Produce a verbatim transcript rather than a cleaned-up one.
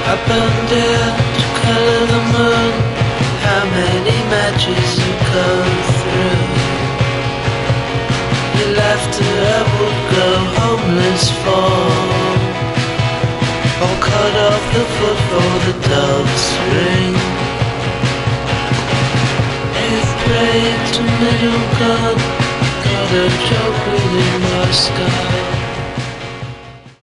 Up and down to color the moon. How many matches you go through? You left her, I would go homeless for. Or cut off the foot for the dove's ring. Eighth grade to middle god, got a joke within my sky.